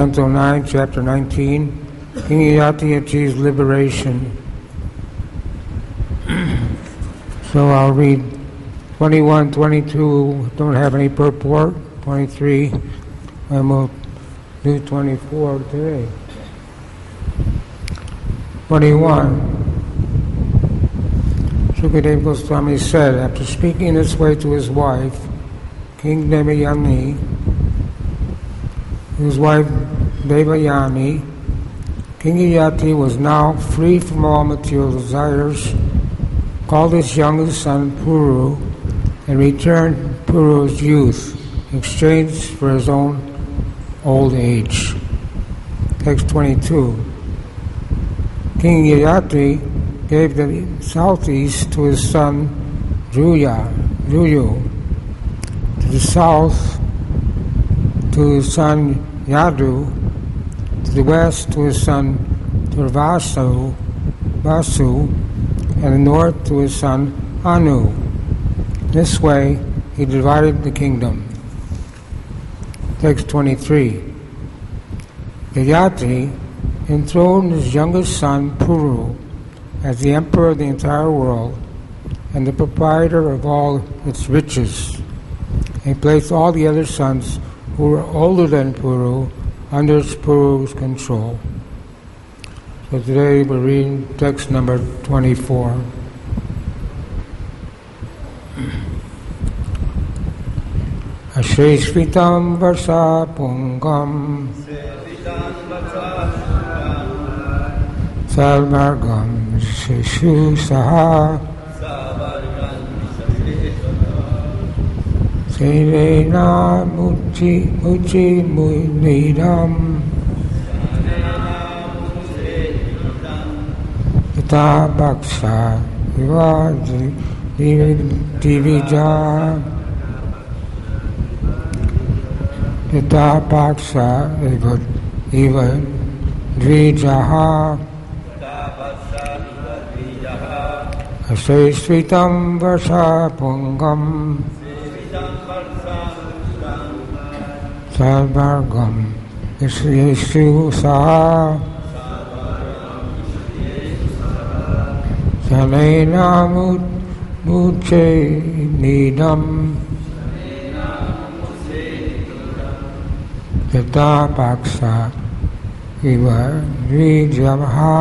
Canto 9, Chapter 19, King Yayati achieves liberation. So I'll read 21, 22, don't have any purport, 23, and we'll do 24 today. 21. Shukadeva Goswami said, after speaking this way to his wife, King Devayani, his wife Devayani, King Yayati was now free from all material desires, called his youngest son Puru, and returned Puru's youth, exchanged for his own old age. Text 22. King Yayati gave the southeast to his son Juyu, to the south to his son Yadu, to the west to his son Vasu, and the north to his son Anu. This way he divided the kingdom. Text 23. Yayati enthroned his youngest son Puru as the emperor of the entire world and the proprietor of all its riches. He placed all the other sons who were older than Puru under Puru's control. So today we're reading text number 24. Asheshvitam Varsa Pungam Salmargam Sheshu Saha Serena Muchi Munidam Ita Baksha Divija Ita Baksha Eva Dvijaha Asesvitam Varsa Pungam Salvargam Yeshu Saha Salena Muche Nidam Yata Paksa Iva Vijavaha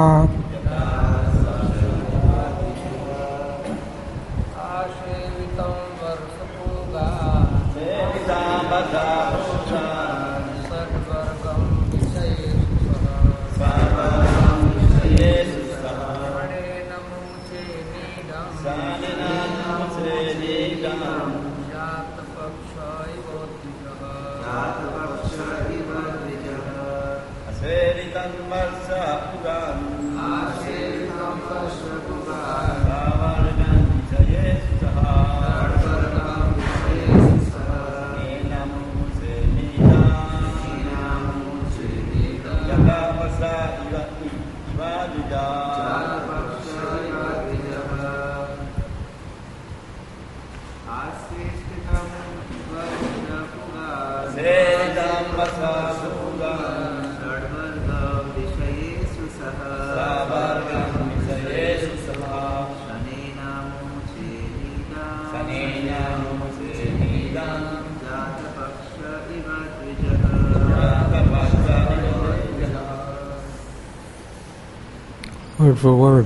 Word for word.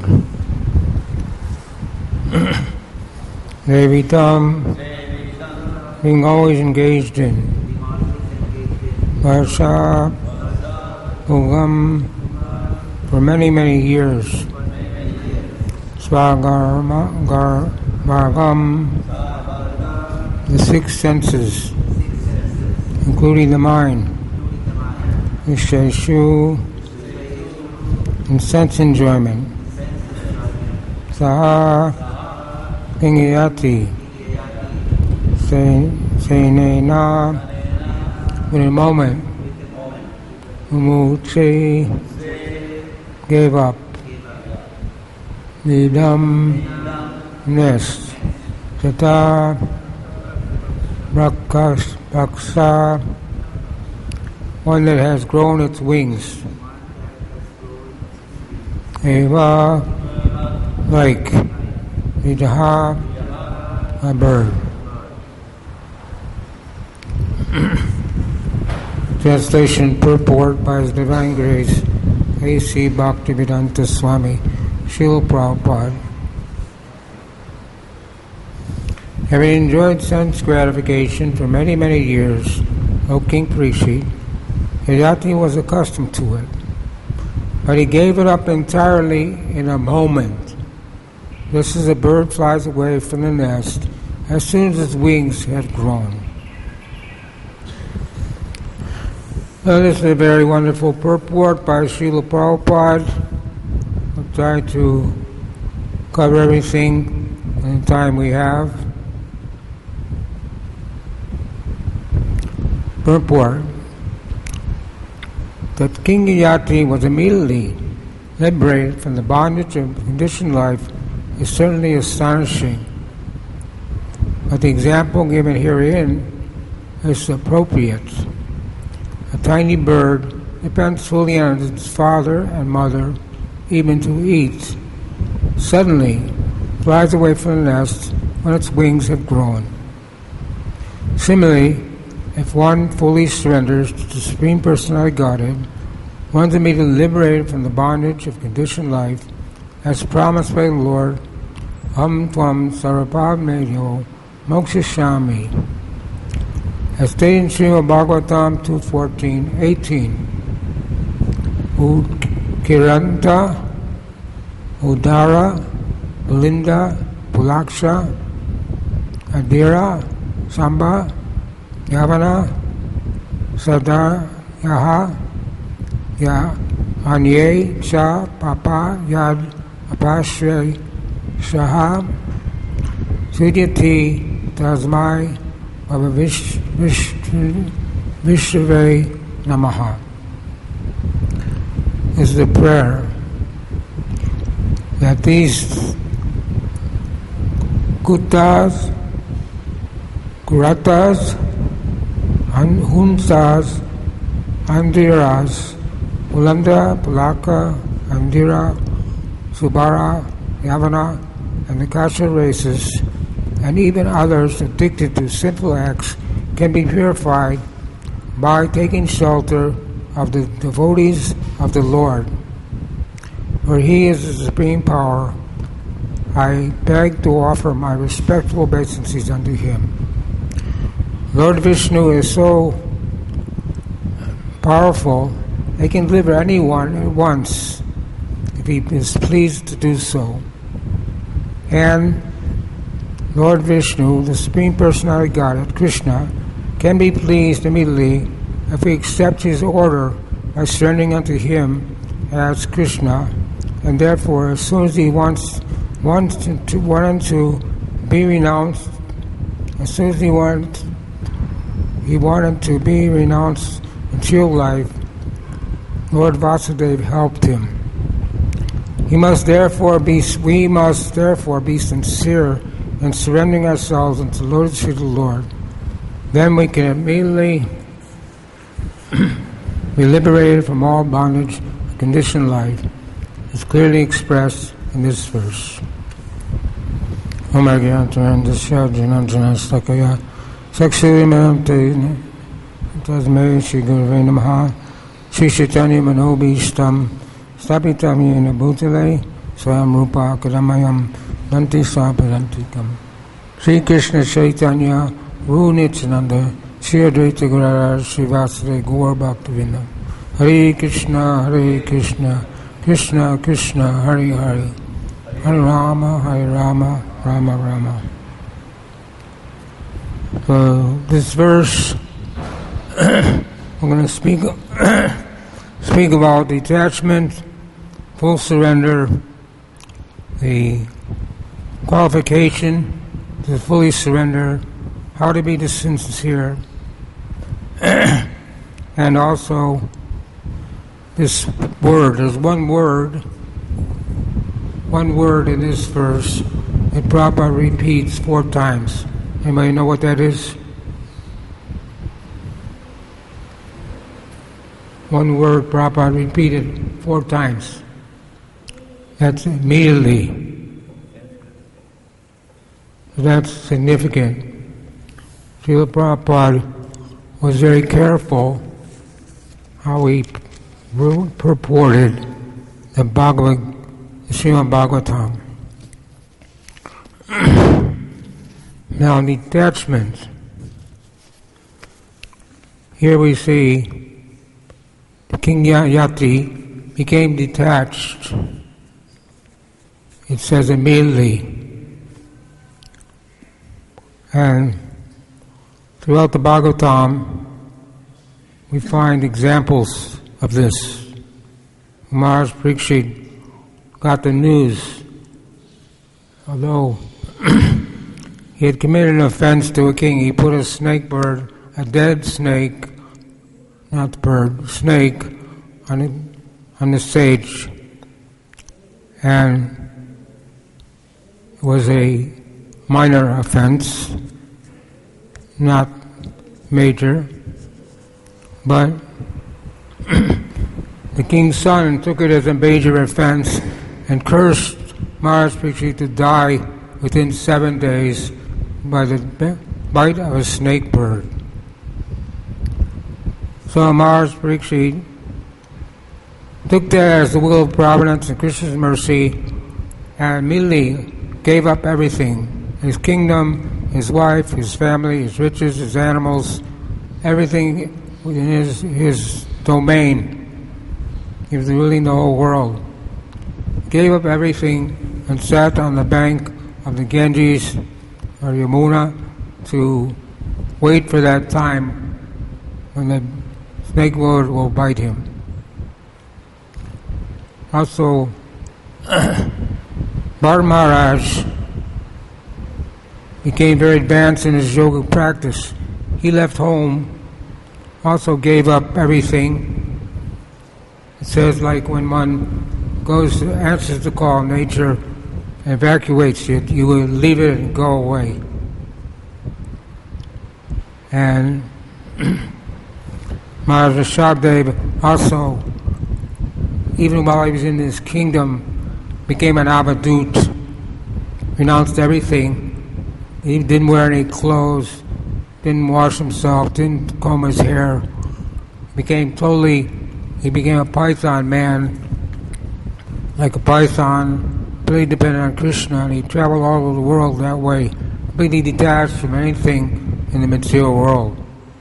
Devitam, being always engaged in. Varsa, Ugam, for many, many years. Svagarmagam, the six senses, including the mind. Visheshu, and sense enjoyment. Saha King Yayati Senena, in a moment, Umuchi gave up. Nidam nest. Tata Praksa one that has grown its wings. Eva, like Vijaha, a bird. Translation purport by His Divine Grace A.C. Bhaktivedanta Swami Srila Prabhupada. Having enjoyed sense gratification for many, many years, O King Parikshit, Yayati was accustomed to it. But he gave it up entirely in a moment, just as a bird flies away from the nest as soon as its wings had grown. Now, this is a very wonderful purport by Srila Prabhupada. I'll try to cover everything in the time we have. Purport that King Yayati was immediately liberated from the bondage of conditioned life is certainly astonishing. But the example given herein is appropriate. A tiny bird depends fully on its father and mother, even to eat. Suddenly, flies away from the nest when its wings have grown. Similarly, if one fully surrenders to the Supreme Personality Godhead, one is immediately liberated from the bondage of conditioned life, as promised by the Lord, Aham Tvam Sarvabhav Mokshishami. As stated in Srimad Bhagavatam 2:14-18, Kiranta, Udara, Belinda, Pulaksha, Adira, Samba, Yavana, Sadar, Yaha, Ya, Anye, Cha, Papa, Yad, Apashre, Shaha, Sudyati, Tasmai, Baba Vishrave Namaha. Is the prayer that these Kutas, Kuratas, Hunsas, Andiras, Pulanda, Pulaka, Andira, Subara, Yavana, and the Kasha races, and even others addicted to sinful acts, can be purified by taking shelter of the devotees of the Lord. For He is the supreme power, I beg to offer my respectful obeisances unto Him. Lord Vishnu is so powerful, He can deliver anyone at once if He is pleased to do so. And Lord Vishnu, the Supreme Personality Godhead, Krishna, can be pleased immediately if we accept His order by surrendering unto Him as Krishna, and therefore as soon as He wanted to be renounced, as soon as He wanted to be renounced material life, Lord Vasudeva helped Him. We must therefore be sincere in surrendering ourselves into the Lord's feet of the Lord. Then we can immediately be liberated from all bondage of conditioned life, as clearly expressed in this verse. Om Agyantarandasya Jananjanastakaya Sakshurimanante Tasmei Shri Gurave Namaha Shri Chaitanya Manobishtam Stapitam Yena Bhutale Swayam Rupa Kadamayam Danti Sapadantikam Sri Krishna Chaitanya Ru Nityananda Sri Advaita Gadadhar Sri Vasudeva Gaur Bhaktivinoda Hare Krishna Krishna Krishna Hare Hare Hare Rama Rama Rama. This verse I'm going to speak about detachment, full surrender, the qualification to fully surrender, how to be sincere, and also this word. There's one word in this verse that Prabhupada repeats 4 times. Anybody know what that is? one word Prabhupada repeated 4 times. That's immediately. That's significant. Srila Prabhupada was very careful how he purported the Srimad Bhagavatam. Now, detachment. Here we see King Yati became detached. It says immediately. And throughout the Bhagavatam, we find examples of this. Maharaj Parikshit got the news, although he had committed an offense to a king. He put a dead snake, not bird, snake, on the stage, and it was a minor offense, not major, but the king's son took it as a major offense and cursed Maharaj Parikshit to die within 7 days by the bite of a snake bird. So Maharaj Parikshit took that as the will of Providence and Krishna's mercy and immediately gave up everything. His kingdom, his wife, his family, his riches, his animals, everything within his domain. He was ruling the whole world. Gave up everything and sat on the bank of the Ganges or Yamuna to wait for that time when the snake bird will bite him. Also, Bharat Maharaj became very advanced in his yoga practice. He left home, also gave up everything. It says like when one answers the call, nature evacuates it, you will leave it and go away. And Maharaj Rishabdev also, even while he was in his kingdom, became an avadut, renounced everything. He didn't wear any clothes, didn't wash himself, didn't comb his hair. He became a Python man, like a python, really dependent on Krishna, and he traveled all over the world that way, completely detached from anything in the material world.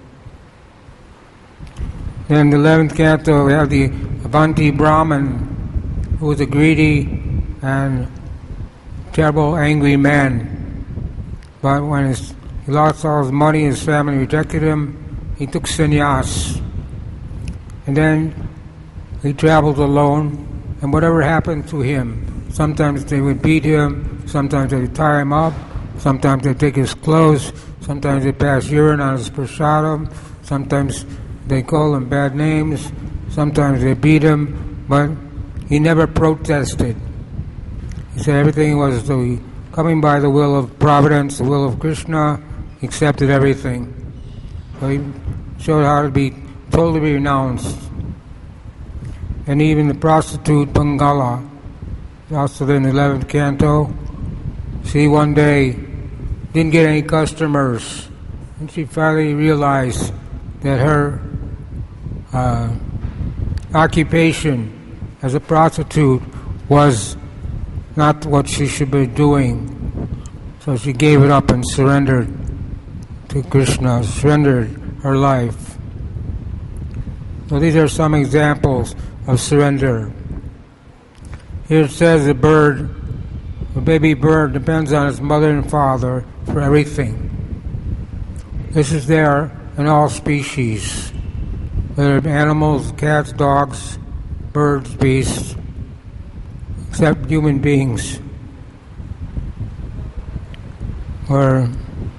Then in the 11th canto, we have the Avanti Brahman, who was a greedy and terrible, angry man. But when he lost all his money, his family rejected him, he took sannyas. And then he traveled alone, and whatever happened to him, sometimes they would beat him, sometimes they would tie him up, sometimes they take his clothes, sometimes they pass urine on his prasadam, sometimes they call him bad names, sometimes they beat him, but he never protested. He said everything was coming by the will of Providence, the will of Krishna, he accepted everything. So he showed how to be totally renounced. And even the prostitute Bangala, also in the 11th canto, she one day didn't get any customers, and she finally realized that her occupation as a prostitute was not what she should be doing. So she gave it up and surrendered to Krishna, surrendered her life. So these are some examples of surrender. Here it says a baby bird depends on its mother and father for everything. This is there in all species, whether animals, cats, dogs, birds, beasts, except human beings. Or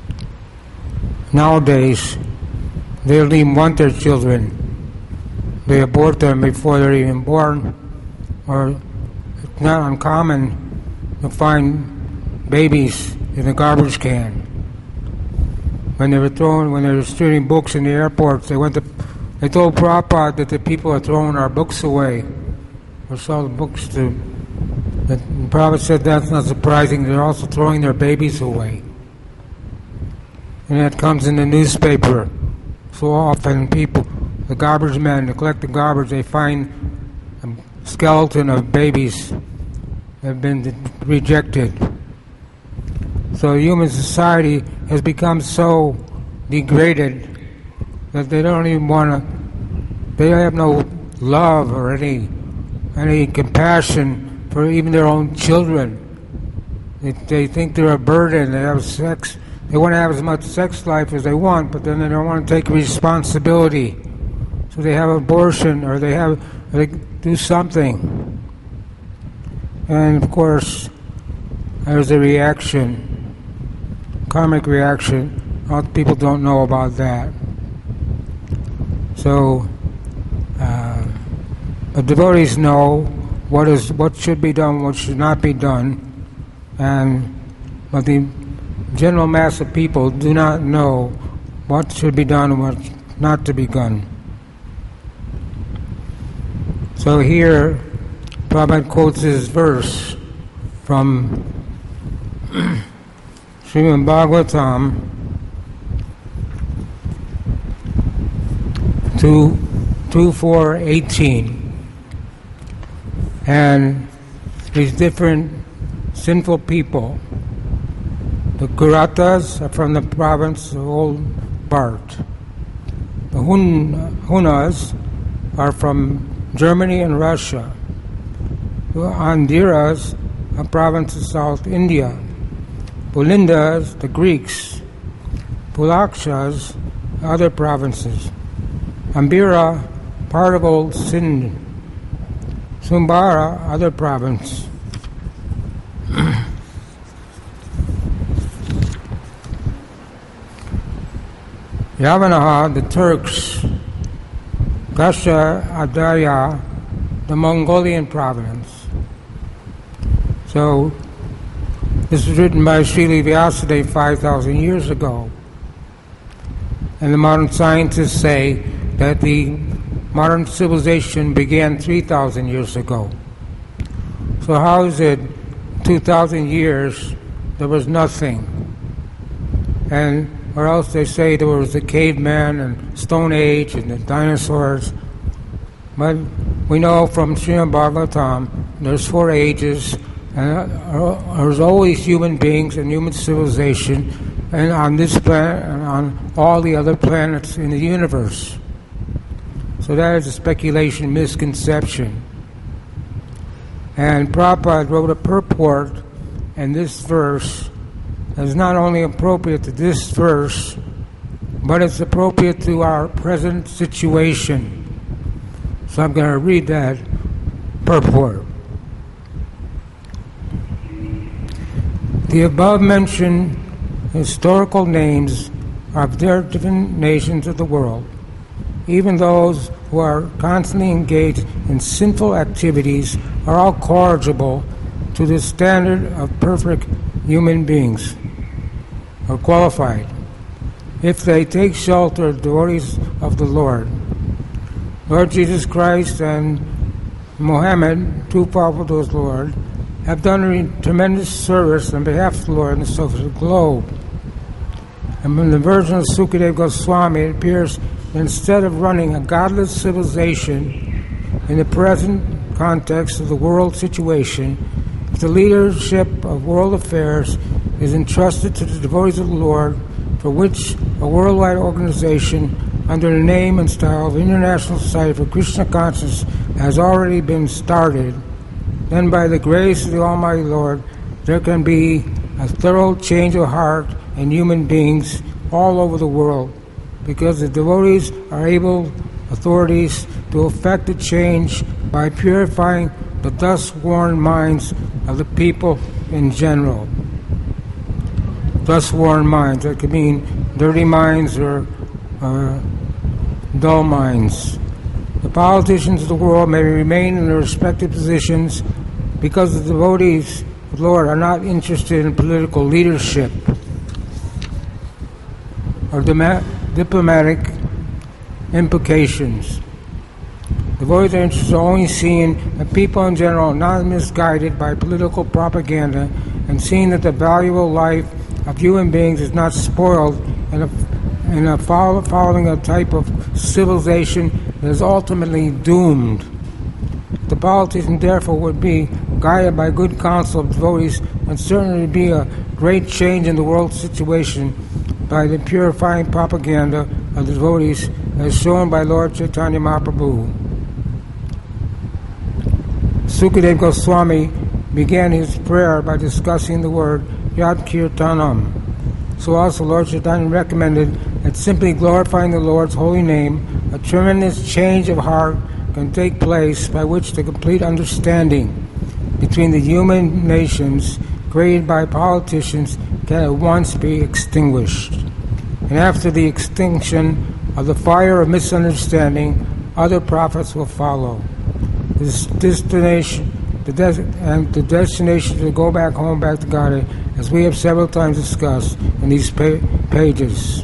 nowadays, they don't even want their children. They abort them before they're even born. Or it's not uncommon to find babies in a garbage can. When they were distributing books in the airports, they went to They told Prabhupada that the people are throwing our books away. Or sell books to... That Prabhupada said that's not surprising. They're also throwing their babies away. And that comes in the newspaper. So often people, the garbage men, to collect the garbage, they find a skeleton of babies that have been rejected. So human society has become so degraded that they don't even want to, they have no love or any compassion for even their own children. They think they're a burden. They have sex. They want to have as much sex life as they want, but then they don't want to take responsibility. So they have abortion, or they do something. And of course, there's a reaction, karmic reaction. A lot of people don't know about that. So the devotees know what should be done, what should not be done, but the general mass of people do not know what should be done and what not to be done. So here, Prabhupada quotes this verse from Srimad Bhagavatam 2:4-18, and these different sinful people. The Kuratas are from the province of Old Bart. The Hunas are from Germany and Russia. The Andiras, a province of South India. Pulindas, the Greeks. Pulakshas, other provinces. Ambira, part of Old Sind. Sumbara, other province. Yavanaha, the Turks. Gasha Adaya, the Mongolian province. So, this was written by Srila Vyasadeva 5,000 years ago. And the modern scientists say that the modern civilization began 3,000 years ago. So how is it 2,000 years there was nothing? Or else they say there was the caveman and Stone Age and the dinosaurs. But we know from Srimad Bhagavatam there's 4 ages, and there's always human beings and human civilization, and on this planet and on all the other planets in the universe. So that is a speculation, misconception. And Prabhupada wrote a purport in this verse that is not only appropriate to this verse, but it's appropriate to our present situation. So I'm going to read that purport. The above-mentioned historical names of their different nations of the world, even those who are constantly engaged in sinful activities, are all corrigible to the standard of perfect human beings, or qualified, if they take shelter of devotees of the Lord. Lord Jesus Christ and Muhammad, two powerful of the Lord, have done a tremendous service on behalf of the Lord in the surface of the globe. And in the version of Sukadeva Goswami, it appears that instead of running a godless civilization in the present context of the world situation, if the leadership of world affairs is entrusted to the devotees of the Lord, for which a worldwide organization under the name and style of International Society for Krishna Consciousness has already been started, then by the grace of the Almighty Lord, there can be a thorough change of heart in human beings all over the world, because the devotees are able authorities to effect the change by purifying the dust-worn minds of the people in general. Dust-worn minds, that could mean dirty minds or dull minds. The politicians of the world may remain in their respective positions because the devotees of the Lord are not interested in political leadership or diplomatic implications. Devotees are interested only in seeing that people in general are not misguided by political propaganda and seeing that the valuable life of human beings is not spoiled in a following a type of civilization that is ultimately doomed. The politician therefore would be guided by good counsel of devotees and certainly be a great change in the world situation by the purifying propaganda of the devotees as shown by Lord Chaitanya Mahaprabhu. Sukadeva Goswami began his prayer by discussing the word Yad Kirtanam. So also Lord Chaitanya recommended that simply glorifying the Lord's holy name, a tremendous change of heart can take place by which the complete understanding between the human nations created by politicians can at once be extinguished. And after the extinction of the fire of misunderstanding, other prophets will follow. The destination to go back home, back to God, as we have several times discussed in these pages.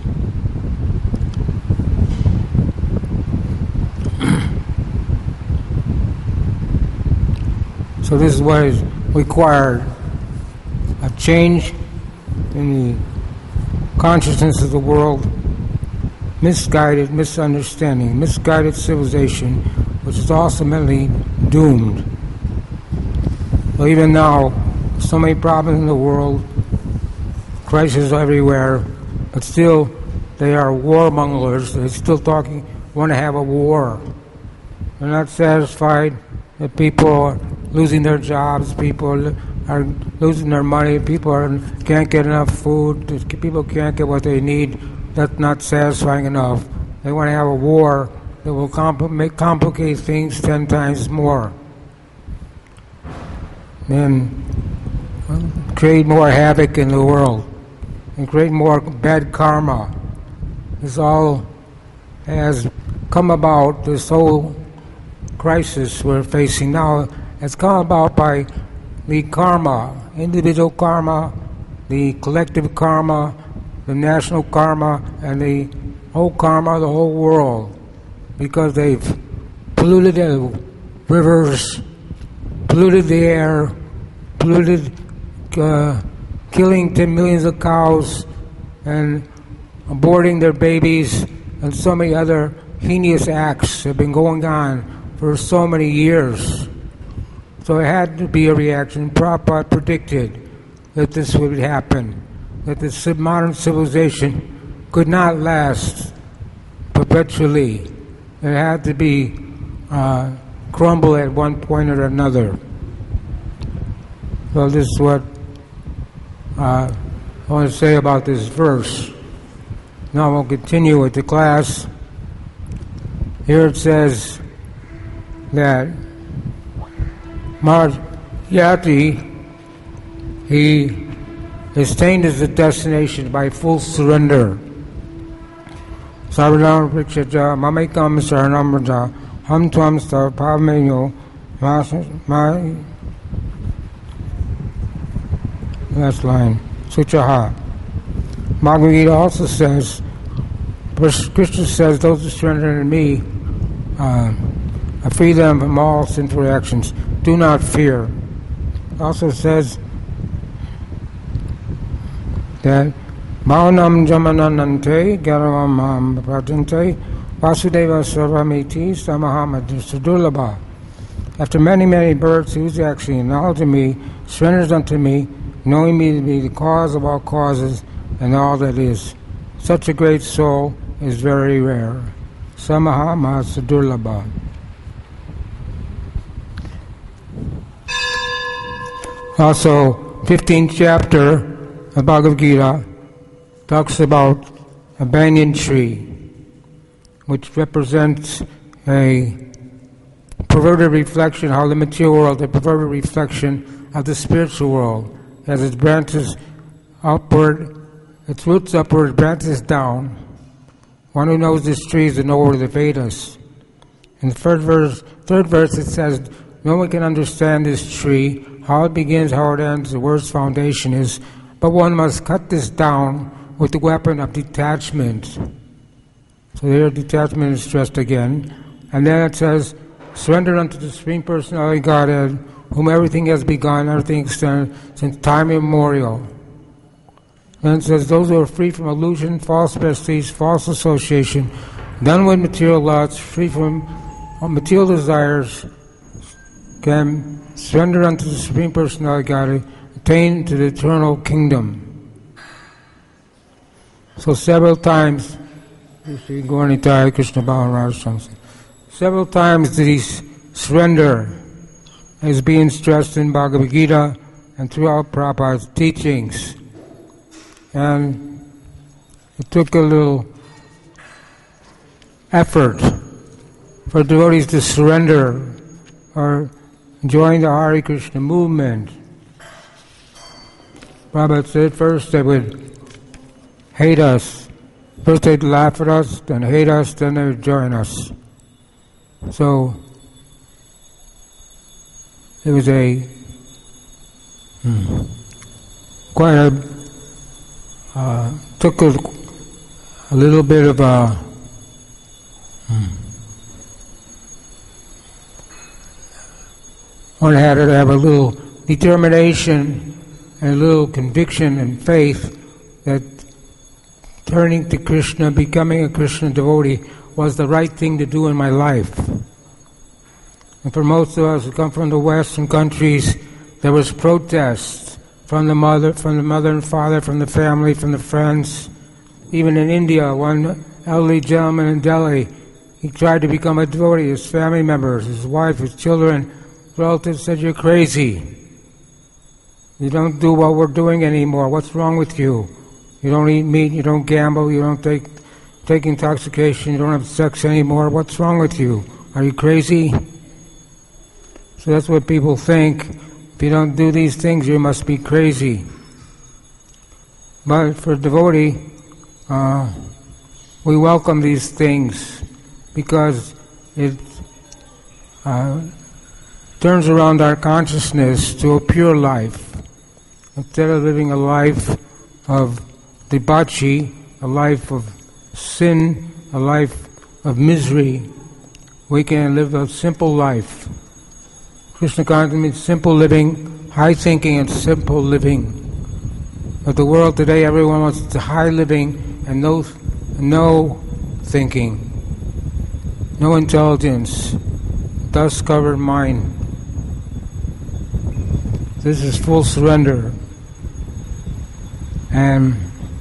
So this is what is required, a change in the consciousness of the world, misguided misunderstanding, misguided civilization, which is ultimately doomed. Well, even now, so many problems in the world, crises everywhere, but still they are warmongers. They're still want to have a war. They're not satisfied that people are losing their jobs, people are losing their money, people can't get enough food, people can't get what they need. That's not satisfying enough. They want to have a war that will complicate things 10 times more. And create more havoc in the world and create more bad karma. This all has come about, this whole crisis we're facing now has come about by the karma, individual karma, the collective karma, the national karma, and the whole karma of the whole world, because they've polluted the rivers, polluted the air, polluted, killing 10 millions of cows and aborting their babies, and so many other heinous acts have been going on for so many years. So it had to be a reaction. Prabhupada predicted that this would happen, that this modern civilization could not last perpetually. It had to be crumble at one point or another. Well, this is what I want to say about this verse. Now we'll continue with the class. Here it says that Maharaj Yati, he attained his destination by full surrender. Sarvanam Prikshaja Mamekam Saranam Raja Ham Tvam Stav Pavameyo last line, Suchaha. Bhagavad Gita also says, Krishna says, those who surrender to me, I free them from all sinful actions. Do not fear. It also says that Bhavanam Jamananante Garamam Bhajante Vasudeva Sarvamiti Samahamadurlabha. After many, many births, who is actually acknowledging me, surrenders unto me, knowing me to be the cause of all causes and all that is. Such a great soul is very rare. Samahamadurlabha. Also, 15th chapter of Bhagavad Gita talks about a banyan tree, which represents a perverted reflection, how the material world, a perverted reflection of the spiritual world, as its branches upward, its roots upward, branches down. One who knows this tree is the knower of the Vedas. In the third verse it says, no one can understand this tree, how it begins, how it ends, where its foundation is, but one must cut this down with the weapon of detachment. So there detachment is stressed again. And then it says, surrender unto the Supreme Personality Godhead, whom everything has begun, everything extended, since time immemorial. Then it says, those who are free from illusion, false prestige, false association, done with material lusts, free from material desires, can surrender unto the Supreme Personality Godhead, attain to the eternal kingdom. So several times, several times did he surrender, as being stressed in Bhagavad Gita and throughout Prabhupada's teachings. And it took a little effort for devotees to surrender or join the Hare Krishna movement. Prabhupada said first they would hate us. First they'd laugh at us, then hate us, then they would join us. So it was took a little bit of one had to have a little determination and a little conviction and faith that turning to Krishna, becoming a Krishna devotee, was the right thing to do in my life. And for most of us who come from the Western countries, there was protest from the mother and father, from the family, from the friends. Even in India, one elderly gentleman in Delhi, he tried to become a devotee. His family members, his wife, his children, relatives said, "You're crazy. You don't do what we're doing anymore. What's wrong with you? You don't eat meat, you don't gamble, you don't take intoxication, you don't have sex anymore. What's wrong with you? Are you crazy?" So that's what people think. If you don't do these things, you must be crazy. But for a devotee, we welcome these things because it turns around our consciousness to a pure life. Instead of living a life of debauchery, a life of sin, a life of misery, we can live a simple life. Krishna consciousness means simple living, high thinking and simple living. But the world today, everyone wants the high living and no thinking, no intelligence, dust covered mind. This is full surrender. And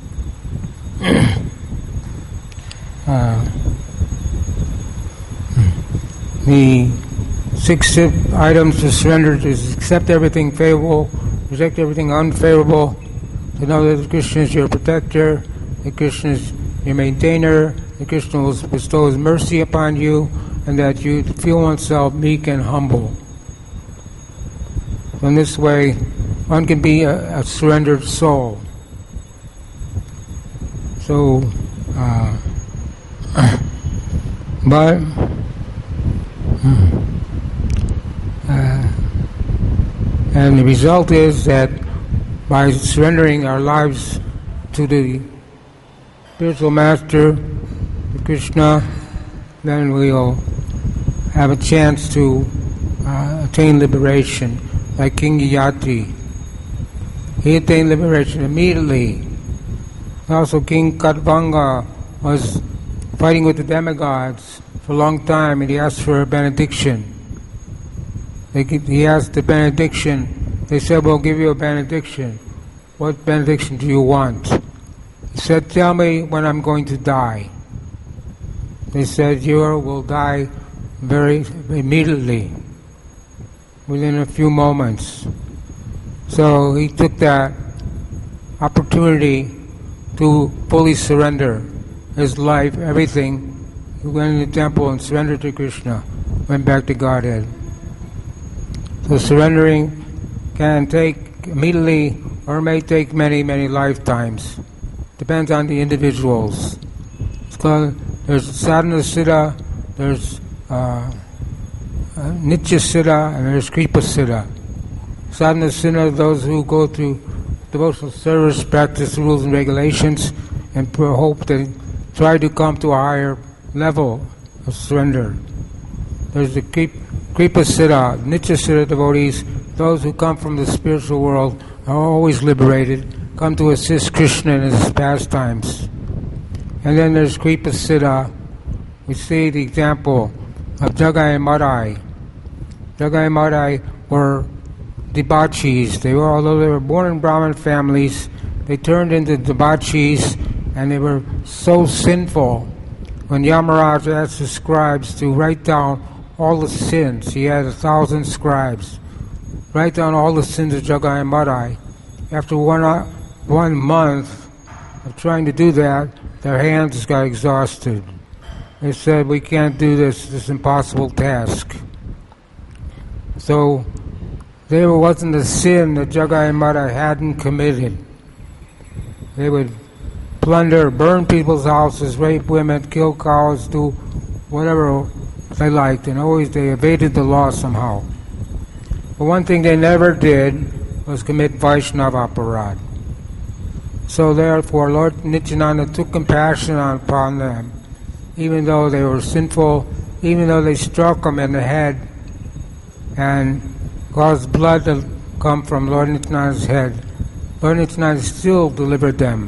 the 6 items to surrender is accept everything favorable, reject everything unfavorable, to know that Krishna is your protector, that Krishna is your maintainer, that Krishna will bestow His mercy upon you, and that you feel oneself meek and humble. So in this way, one can be a surrendered soul. So, but and the result is that by surrendering our lives to the spiritual master, Krishna, then we'll have a chance to attain liberation, like King Yayati. He attained liberation immediately. Also, King Kadvanga was fighting with the demigods for a long time, and he asked for a benediction. He asked the benediction. They said, "We'll give you a benediction. What benediction do you want?" He said, "Tell me when I'm going to die." They said, "You will die very immediately, within a few moments." So he took that opportunity to fully surrender his life, everything. He went in the temple and surrendered to Krishna, went back to Godhead. So surrendering can take immediately or may take many, many lifetimes. Depends on the individuals. It's called, there's sadhana siddha, there's nitya siddha, and there's kripa siddha. Sadhana siddha are those who go through devotional service, practice rules and regulations, and hope that try to come to a higher level of surrender. There's the Kripasiddha, Nityasiddha devotees, those who come from the spiritual world are always liberated, come to assist Krishna in his pastimes. And then there's Kripasiddha. We see the example of Jagai and Madai. Jagai and Madai were debauchees. Although they were born in Brahmin families, they turned into debauchees, and they were so sinful. When Yamaraj asked the scribes to write down all the sins, he had 1,000 scribes, write down all the sins of Jagai and Madai. After one month of trying to do that, their hands got exhausted. They said, "We can't do this impossible task." So there wasn't a sin that Jagai and Madai hadn't committed. They would plunder, burn people's houses, rape women, kill cows, do whatever they liked, and always they evaded the law somehow. But one thing they never did was commit Vaishnava aparad. So therefore, Lord Nityananda took compassion upon them, even though they were sinful, even though they struck them in the head and caused blood to come from Lord Nityananda's head. Lord Nityananda still delivered them.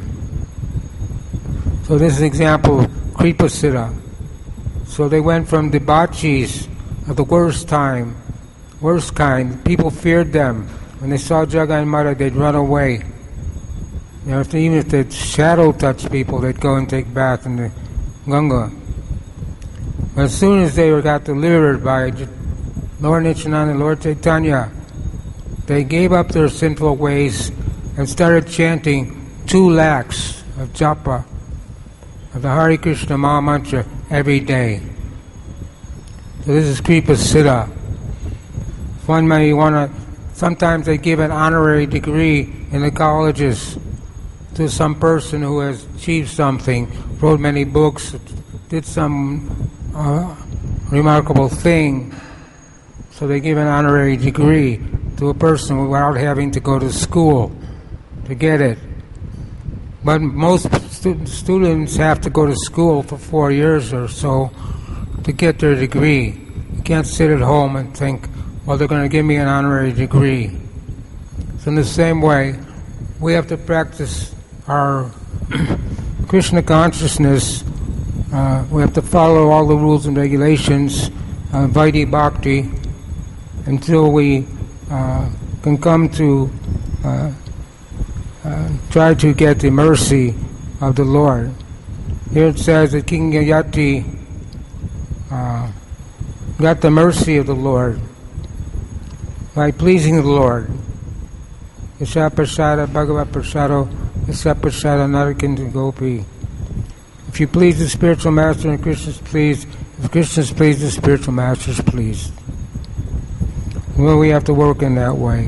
So this is an example of Kripasiddha. So they went from debauchees of the worst kind. People feared them. When they saw Jagai and Madai, they'd run away. Even if the shadow touched people, they'd go and take a bath in the Ganga. But as soon as they got delivered by Lord Nityananda and Lord Chaitanya, they gave up their sinful ways and started chanting 2 lakhs of japa of the Hare Krishna Maha Mantra every day. So this is Kripasiddha. One may sometimes they give an honorary degree in the colleges to some person who has achieved something, wrote many books, did some remarkable thing. So they give an honorary degree to a person without having to go to school to get it. But most students have to go to school for 4 years or so to get their degree. You can't sit at home and think, well, they're going to give me an honorary degree. So in the same way, we have to practice our Krishna consciousness. We have to follow all the rules and regulations, Vaidhi Bhakti, until we can come to try to get the mercy of the Lord. Here it says that King Yayati got the mercy of the Lord by pleasing the Lord. Yasha Prasada Bhagavat Prasado Yasha Prasada Narakinda Gopi. If you please the spiritual master and Krishna's pleased, if Krishna's pleased, the spiritual master's pleased. Well, we have to work in that way.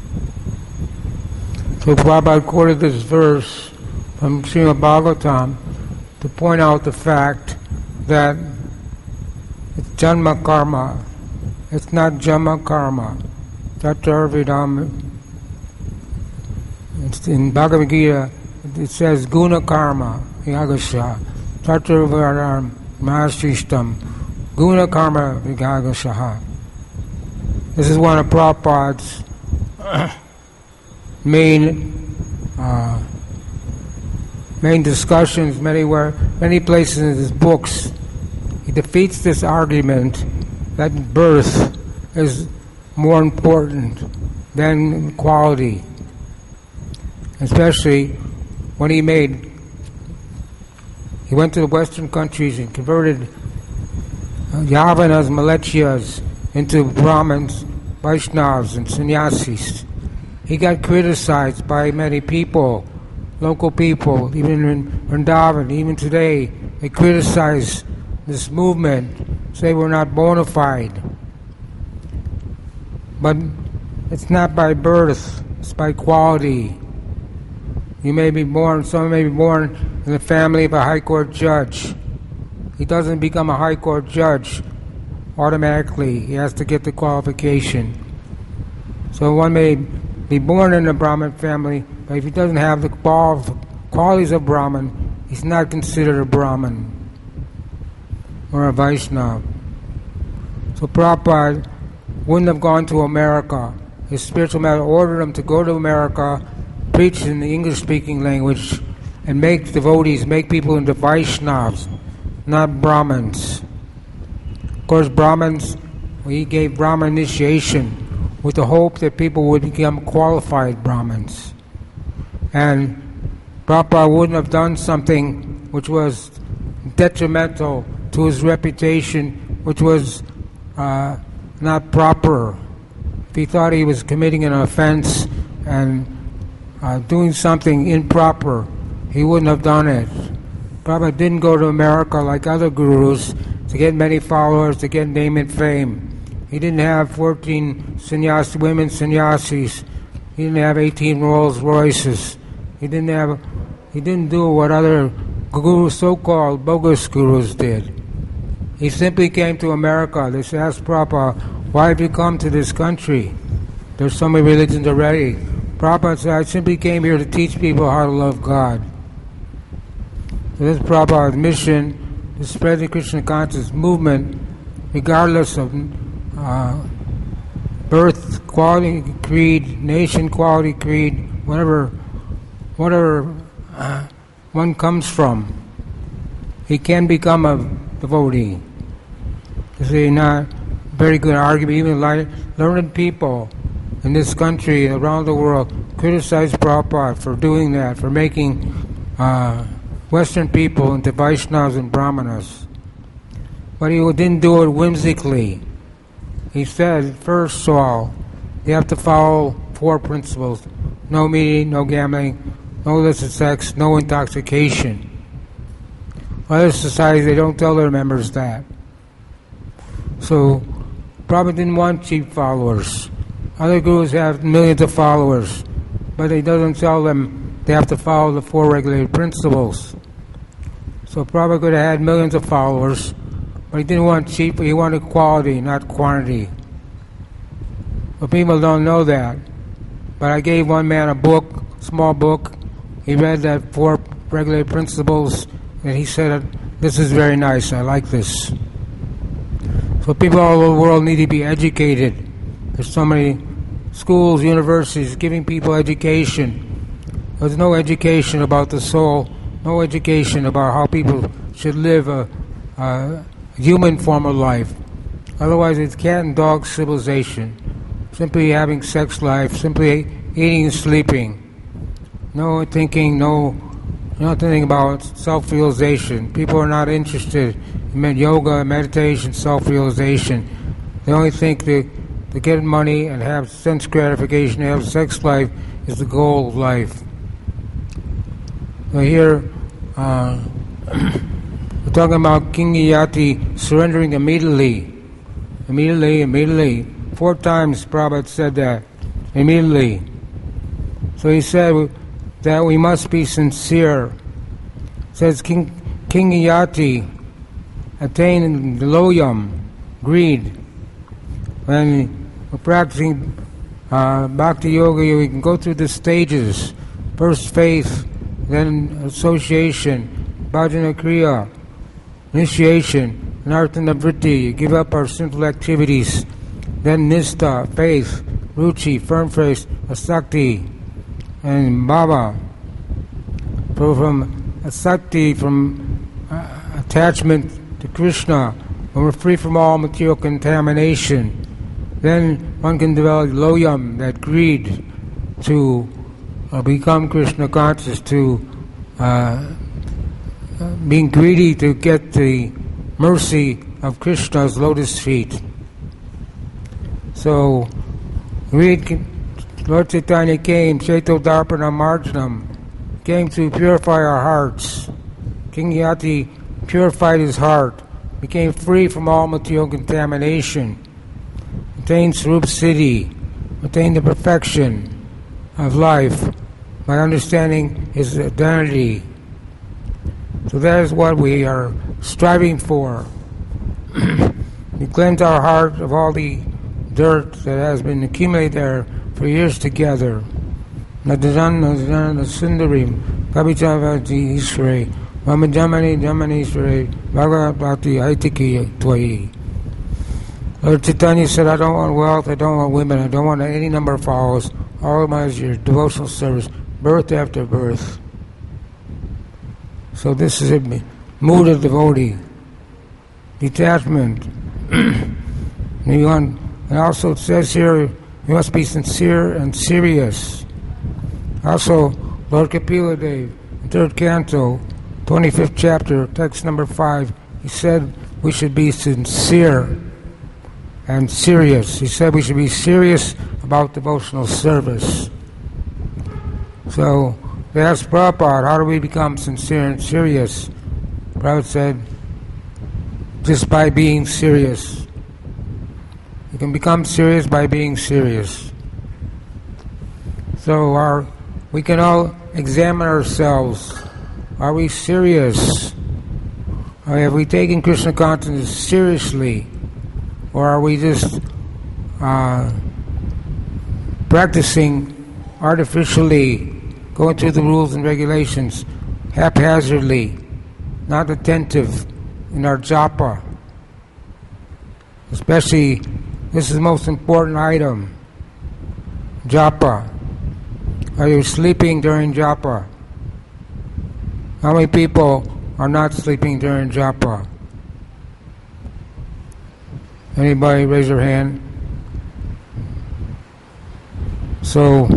So Prabhupada quoted this verse from Srimad Bhagavatam to point out the fact that it's Janma Karma. It's not Janma Karma. Tatar Vidam. In Bhagavad Gita, it says Guna Karma Yagasha. Tatar Vidam Mahasrishtam. Guna Karma Vigagashaha. This is one of Prabhupada's main discussions, many places in his books. He defeats this argument that birth is more important than quality, especially when he went to the Western countries and converted Yavanas, Malechyas into Brahmins, Vaishnavas, and Sannyasis. He got criticized by many people, local people, even in Vrindavan, even today. They criticize this movement, say we're not bona fide. But it's not by birth, it's by quality. Someone may be born in the family of a high court judge. He doesn't become a high court judge automatically. He has to get the qualification. So one may be born in a Brahmin family, but if he doesn't have the qualities of Brahmin, he's not considered a Brahmin or a Vaishnava. So Prabhupada wouldn't have gone to America. His spiritual master ordered him to go to America, preach in the English-speaking language, and make devotees, make people into Vaishnavas, not Brahmins. Of course, Brahmins, he gave Brahman initiation with the hope that people would become qualified Brahmins. And Prabhupada wouldn't have done something which was detrimental to his reputation, which was not proper. If he thought he was committing an offense and doing something improper, he wouldn't have done it. Prabhupada didn't go to America like other gurus to get many followers, to get name and fame. He didn't have 14 women sannyasis. He didn't have 18 Rolls Royces. He didn't do what other gurus, so-called bogus gurus, did. He simply came to America. They asked Prabhupada, "Why have you come to this country? There's so many religions already." Prabhupada said, "I simply came here to teach people how to love God." So this is Prabhupada's mission, to spread the Krishna consciousness movement, regardless of birth, quality, creed, nation, quality, creed, whatever one comes from. He can become a devotee. You see, not very good argument. Even learned people in this country, around the world, criticize Prabhupada for doing that, for making Western people into Vaishnavas and Brahmanas. But he didn't do it whimsically. He said, first of all, you have to follow 4 principles: no meeting, no gambling, no illicit sex, no intoxication. Other societies, they don't tell their members that. So, Prabhupada didn't want cheap followers. Other gurus have millions of followers, but he doesn't tell them they have to follow the 4 regulated principles. So Prabhupada could have had millions of followers, but he didn't want cheap, he wanted quality, not quantity. But people don't know that. But I gave one man a book, small book. He read that 4 regulated principles, and he said, "This is very nice, I like this." So people all over the world need to be educated. There's so many schools, universities giving people education. There's no education about the soul, no education about how people should live a human form of life. Otherwise, it's cat and dog civilization. Simply having sex life, simply eating and sleeping. No thinking, nothing about self-realization. People are not interested in yoga, meditation, self-realization. They only think that to get money and have sense gratification, have sex life is the goal of life. So here, we're talking about King Yati surrendering immediately. 4 times Prabhupada said that. Immediately. So he said that we must be sincere. It says King Yati attained loyam, greed. When we're practicing Bhakti Yoga, we can go through the stages. First faith, then association, bhajana kriya, initiation, nartana vritti, give up our sinful activities, then nistha, faith, ruchi, firm faith, asakti, and bhava. So from asakti, from attachment to Krishna, when we're free from all material contamination, then one can develop loyam, that greed, to become Krishna conscious, to being greedy to get the mercy of Krishna's lotus feet. So, read Lord Chaitanya came, Chaito Darpana Marjanam, came to purify our hearts. King Yati purified his heart, became free from all material contamination, attained Swarup Siddhi, attained the perfection of life by understanding his identity. So that is what we are striving for. We cleanse our heart of all the dirt that has been accumulated there for years together. Nadajan Sundarim, Kabichavati Isre, Mama Jamani Sri Bhagavati Aitiki Twai. Lord Chaitanya said, I don't want wealth, I don't want women, I don't want any number of followers. All of mine is your devotional service, birth after birth. So this is a mood of devotee. Detachment. And also it says here, you must be sincere and serious. Also, Lord Kapila Dev, 3rd Canto, 25th chapter, text number 5, he said we should be sincere and serious. He said we should be serious about devotional service. So they asked Prabhupada, how do we become sincere and serious? Prabhupada said, just by being serious. You can become serious by being serious. So we can all examine ourselves. Are we serious? Have we taken Krishna consciousness seriously? Or are we just practicing artificially, going through the rules and regulations, haphazardly, not attentive in our japa? Especially, this is the most important item, japa. Are you sleeping during japa? How many people are not sleeping during japa? Anybody raise your hand? So,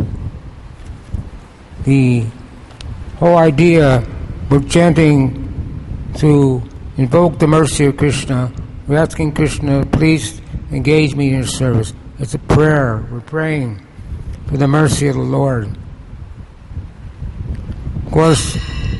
the whole idea, we're chanting to invoke the mercy of Krishna. We're asking Krishna, please engage me in your service. It's a prayer. We're praying for the mercy of the Lord. Of course,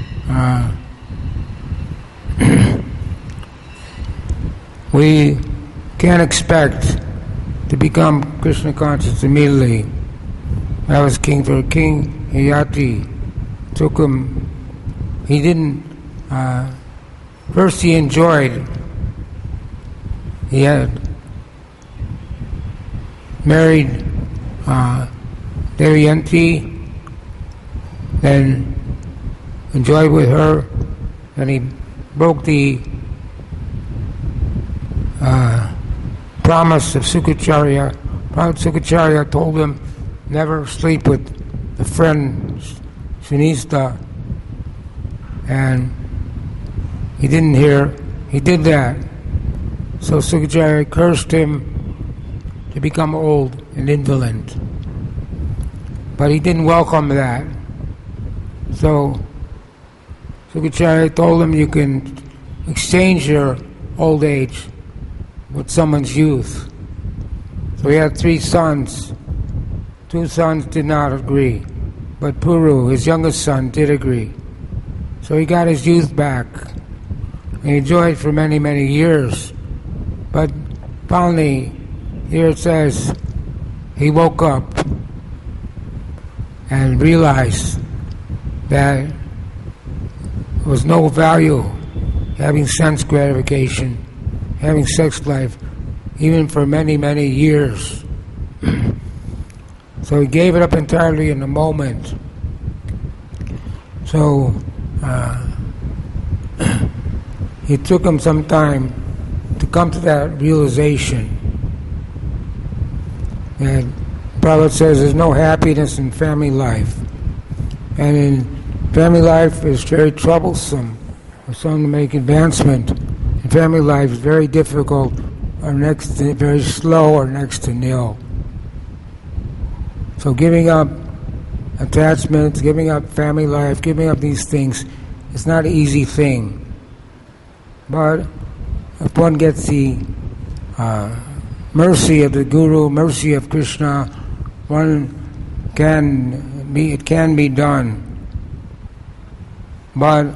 we can't expect to become Krishna conscious immediately. That was King Yayati. Took him, he didn't, first he enjoyed, he had married Damayanti, then enjoyed with her, and he broke the promise of Sukacharya. Sukacharya told him never sleep with the friend Sunista, and he didn't hear. He did that. So Sukacharya cursed him to become old and indolent. But he didn't welcome that. So Sukacharya told him you can exchange your old age with someone's youth. So he had 3 sons. 2 sons did not agree, but Puru, his youngest son, did agree. So he got his youth back. He enjoyed it for many, many years. But finally, here it says, he woke up and realized that there was no value having sense gratification, having sex life, even for many, many years. So he gave it up entirely in a moment. So it took him some time to come to that realization. And Prabhupada says there's no happiness in family life. And in family life is very troublesome for someone to make advancement. In family life is very difficult, or next to very slow, or next to nil. So giving up attachments, giving up family life, giving up these things, it's not an easy thing. But if one gets the mercy of the Guru, mercy of Krishna, it can be done. But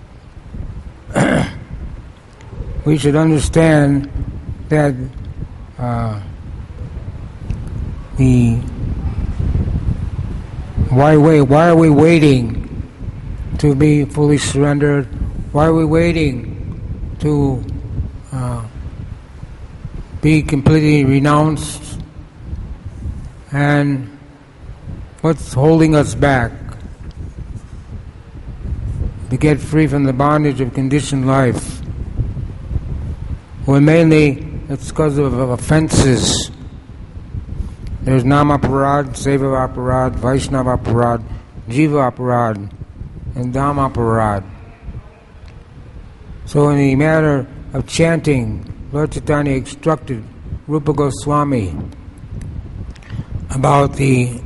we should understand that why are we waiting to be fully surrendered? Why are we waiting to be completely renounced? And what's holding us back? to get free from the bondage of conditioned life. Well, mainly it's because of offenses. There's Nama Aparad, Seva Aparad, Vaishnava Aparad, Jiva Aparad, and Dhamma Aparad. So in the matter of chanting, Lord Chaitanya instructed Rupa Goswami about the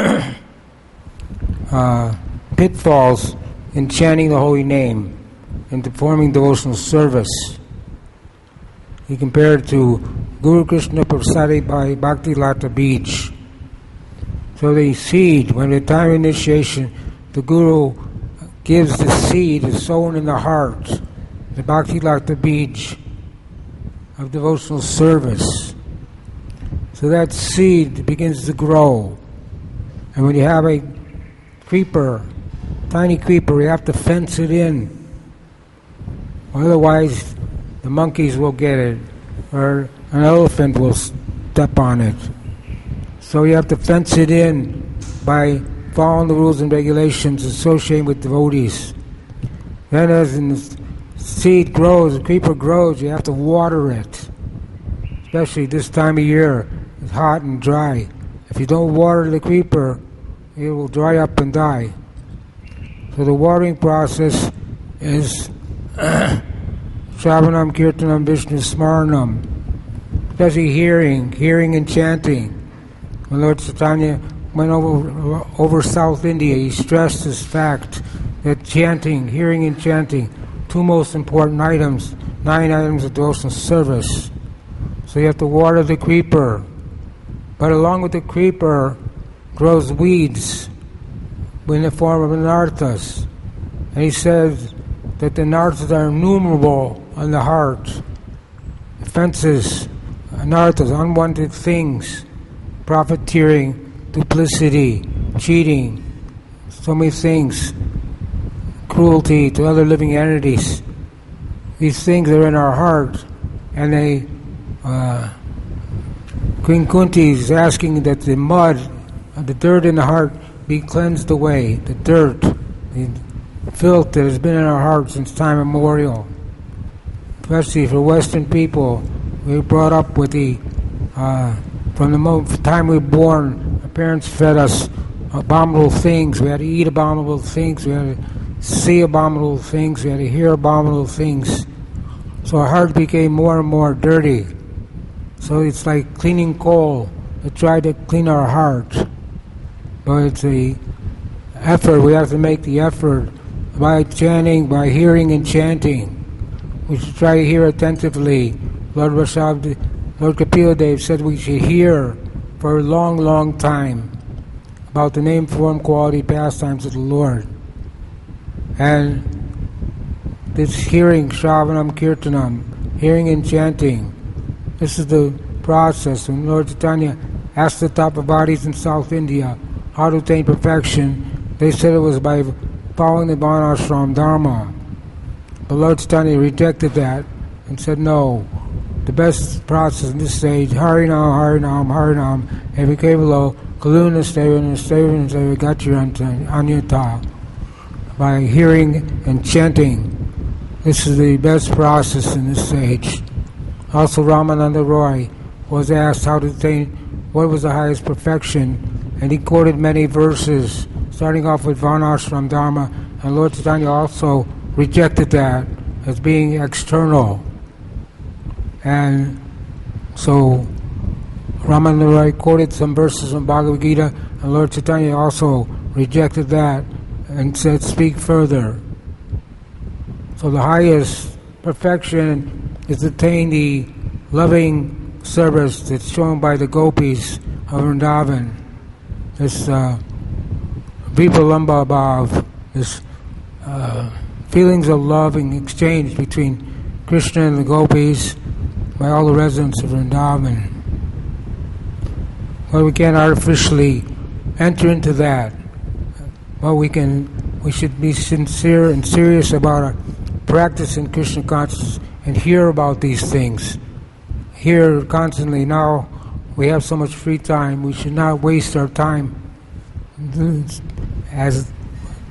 pitfalls in chanting the holy name and performing devotional service. He compared to Guru Krishna Prasadi by Bhakti Lata Beach. So the seed, when the time of initiation, the Guru gives the seed, is sown in the heart, the Bhakti Lata Beach of devotional service. So that seed begins to grow. And when you have a creeper, tiny creeper, you have to fence it in. Otherwise, the monkeys will get it, or an elephant will step on it. So you have to fence it in by following the rules and regulations associated with devotees. Then as the seed grows, the creeper grows, you have to water it. Especially this time of year, it's hot and dry. If you don't water the creeper, it will dry up and die. So the watering process is Shravanam, Kirtanam, Vishnu Smaranam, especially hearing and chanting. When Lord Chaitanya went over South India, he stressed this fact that chanting, hearing and chanting, two most important items, 9 items of devotional service. So you have to water the creeper. But along with the creeper grows weeds in the form of anarthas. And he says that the anarthas are innumerable on the heart. Offenses, anarthas, unwanted things, profiteering, duplicity, cheating, so many things, cruelty to other living entities. These things are in our heart, and Queen Kunti is asking that the mud, the dirt in the heart, be cleansed away. The dirt, the filth that has been in our heart since time immemorial. Especially for Western people, we were brought up with from the time we were born, our parents fed us abominable things. We had to eat abominable things. We had to see abominable things. We had to hear abominable things. So our heart became more and more dirty. So it's like cleaning coal to try to clean our heart. But it's the effort. We have to make the effort by chanting, by hearing and chanting. We should try to hear attentively. Lord Kapila Dev said we should hear for a long, long time about the name, form, quality, pastimes of the Lord. And this hearing, Shravanam, Kirtanam, hearing and chanting, this is the process. When Lord Chaitanya asked the Tapavadis in South India how to attain perfection, they said it was by following the Varnashram Dharma. But Lord Chaitanya rejected that and said, no, the best process in this stage, Harinam, Harinam, Harinam, Evikevalo, Kaluna Stevan, Stevan, Anyata, by hearing and chanting. This is the best process in this stage. Also, Ramananda Roy was asked how to attain what was the highest perfection, and he quoted many verses, starting off with Varnashram Dharma, and Lord Chaitanya also rejected that as being external. And so Ramananda Roy quoted some verses from Bhagavad Gita, and Lord Chaitanya also rejected that and said, speak further. So the highest perfection is to attain the loving service that's shown by the gopis of Vrindavan. This Vipralamba Bhav, this feelings of love and exchange between Krishna and the gopis by all the residents of Vrindavan. Well, we can't artificially enter into that. Well, we should be sincere and serious about our practice in Krishna consciousness and hear about these things. Hear constantly. Now we have so much free time, we should not waste our time as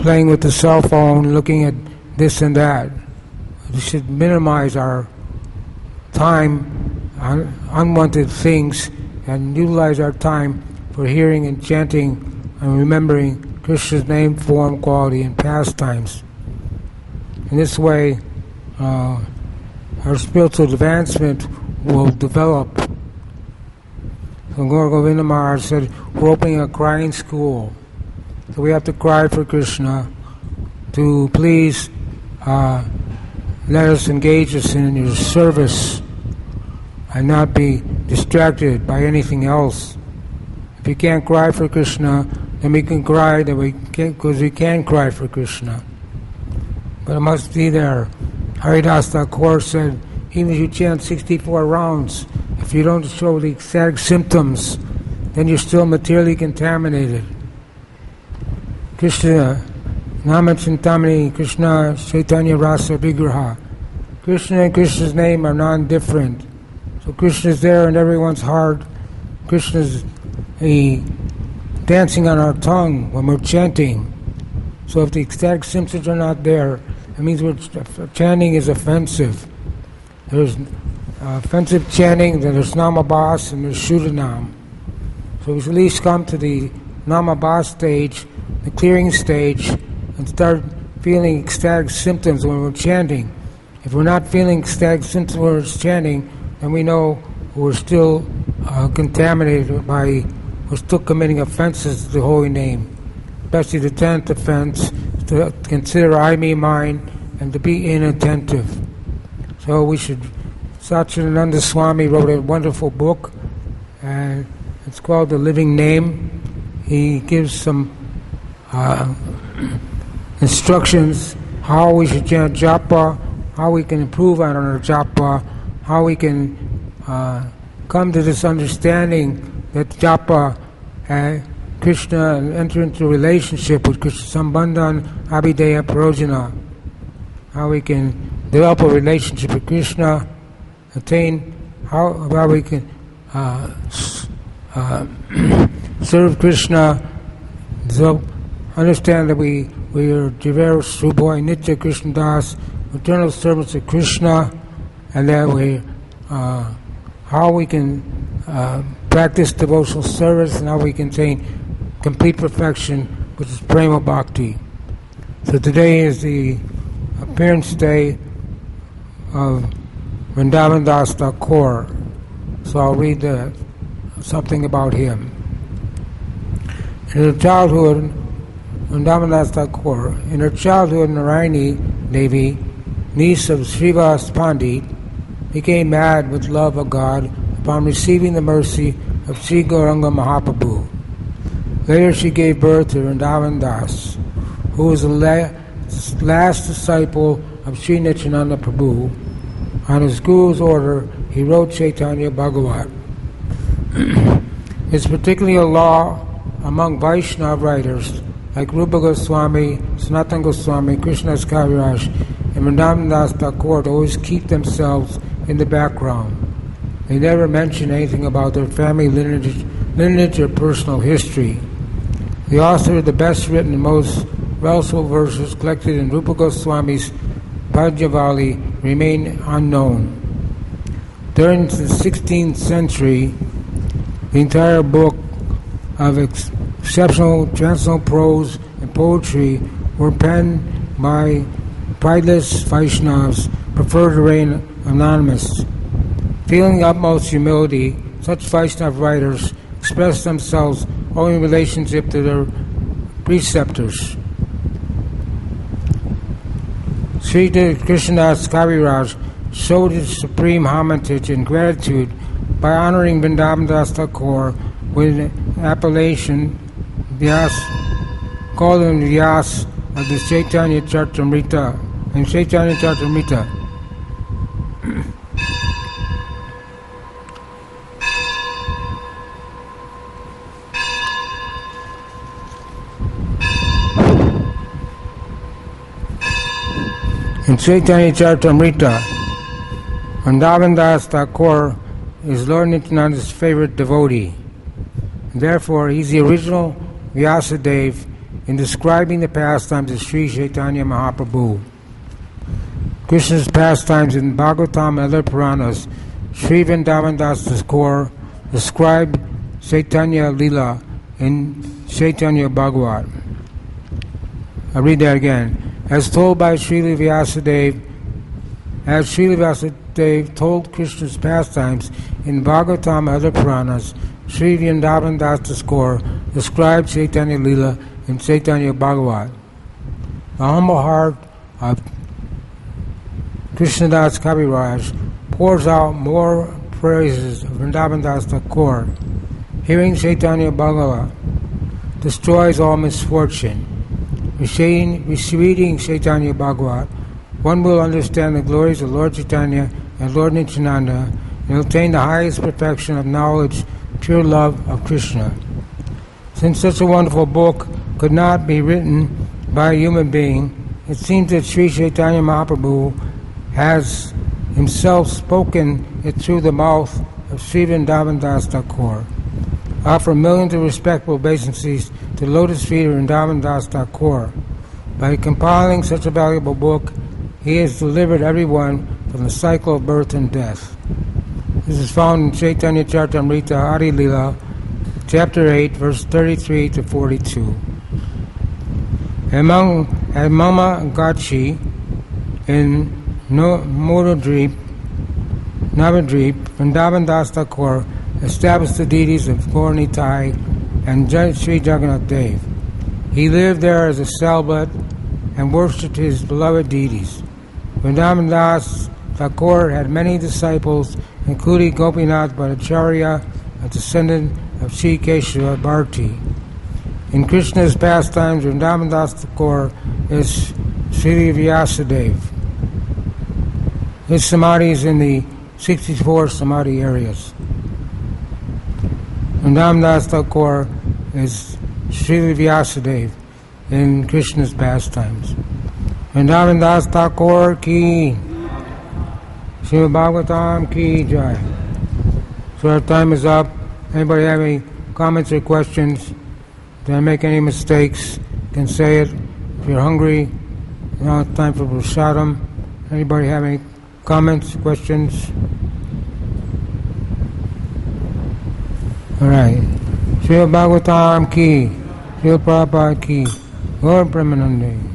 playing with the cell phone, looking at this and that. We should minimize our time on unwanted things and utilize our time for hearing and chanting and remembering Krishna's name, form, quality, and pastimes. In this way, our spiritual advancement will develop. So Gaura Govinda Maharaj said, we're opening a crying school. So we have to cry for Krishna to please let us engage us in your service and not be distracted by anything else. If you can't cry for Krishna, then we can cry because we can cry for Krishna. But it must be there. Haridas Thakur said, even if you chant 64 rounds, if you don't show the ecstatic symptoms, then you're still materially contaminated. Krishna, Nama Chintamani, Krishna Chaitanya Rasa Vigraha. Krishna and Krishna's name are non-different. So Krishna is there in everyone's heart. Krishna is dancing on our tongue when we're chanting. So if the ecstatic symptoms are not there, it means chanting is offensive. There's offensive chanting, then there's Namabhas and there's Shuddhanam. So we should at least come to the Namabhas stage, the clearing stage, and start feeling ecstatic symptoms when we're chanting. If we're not feeling ecstatic symptoms when we're chanting, then we know we're still contaminated we're still committing offenses to the holy name. Especially the 10th offense, to consider I, me, mine, and to be inattentive. So we should, Satchidananda Swami wrote a wonderful book, and it's called The Living Name. He gives some instructions how we should chant japa, how we can improve on our japa, how we can come to this understanding that japa Krishna and enter into a relationship with Krishna, Sambandhan Abhideya Parojana, how we can develop a relationship with Krishna, attain how we can serve Krishna, so understand that we are Jiver Sruboy Nitya Krishna Das, eternal servants of Krishna, and that we how we can practice devotional service and how we can attain complete perfection, which is Prema Bhakti. So today is the appearance day of Vrindavan Das Thakur. So I'll read something about him. In her childhood, Vrindavan Das Thakur, Narayani Devi, niece of Srivas Pandit, became mad with love of God upon receiving the mercy of Sri Gauranga Mahaprabhu. Later she gave birth to Vrindavan Das, who was the last disciple of Sri Nityananda Prabhu. On his Guru's order, he wrote Chaitanya Bhagavat. It's particularly a law among Vaishnava writers like Rupa Goswami, Sanatana Goswami, Krishnadas Kaviraj, and Vrindavan Das Thakur to always keep themselves in the background. They never mention anything about their family lineage or personal history. The author of the best written and most relevant verses collected in Rupa Goswami's Pajavali remain unknown. During the 16th century, the entire book of exceptional transcendental prose and poetry were penned by prideless Vaishnavas preferred to remain anonymous. Feeling utmost humility, such Vaishnava writers express themselves only in relationship to their preceptors. Sri Krishnadas Kaviraj showed his supreme homage and gratitude by honoring Vrindavan Das Thakur with an appellation, Vyas, called him Vyas of the Chaitanya Charitamrita. In Chaitanya Charitamrita, Vrindavan Das Thakur is Lord Nityananda's favorite devotee. Therefore, he's the original Vyasadeva in describing the pastimes of Sri Chaitanya Mahaprabhu. Krishna's pastimes in Bhagavatam and other Puranas, Sri Vrindavan Das Thakur described Chaitanya Lila in Chaitanya Bhagavat. I'll read that again. As told by Srila Vyasadeva, as Srila Vyasadeva told Krishna's pastimes in Bhagavatam and other Puranas, Sri Vrindavan Das Thakur described Chaitanya Lila in Chaitanya Bhagavat. The humble heart of Krishnadas Kaviraj pours out more praises of Vrindavan Das Thakur. Hearing Chaitanya Bhagavat destroys all misfortune. Reading Chaitanya Bhagavat, one will understand the glories of Lord Chaitanya and Lord Nityananda and obtain the highest perfection of knowledge, pure love of Krishna. Since such a wonderful book could not be written by a human being, it seems that Sri Chaitanya Mahaprabhu has himself spoken it through the mouth of Sri Vrindavan Das Thakur. Offer millions of respectful obeisances to the lotus feet of Vrindavan Das Thakur. By compiling such a valuable book, he has delivered everyone from the cycle of birth and death. This is found in Chaitanya Charitamrita Adi Lila, chapter 8, verse 33 to 42. Among Mama Gachi in Navadvip, Vrindavan Das Thakur established the deities of Gauranitai and Sri Jagannath Dev. He lived there as a celibate and worshipped his beloved deities. Vrindavan Das Thakur had many disciples, including Gopinath Bhattacharya, a descendant of Sri Keshava Bharti. In Krishna's pastimes, Vrindavan Das Thakur is Sri Vyasadeva. His samadhi is in the 64 samadhi areas. Vrindavan Das Thakur is Sri Vyasadeva in Krishna's pastimes. Vrindavan Das Thakur ki, Srimad Bhagavatam ki jai. So our time is up. Anybody have any comments or questions? Did I make any mistakes? You can say it. If you're hungry, now it's time for prasadam. Anybody have any comments, questions? All right. Srimad Bhagavatam ki, Srila Prabhupada ki, Gaur Premanande.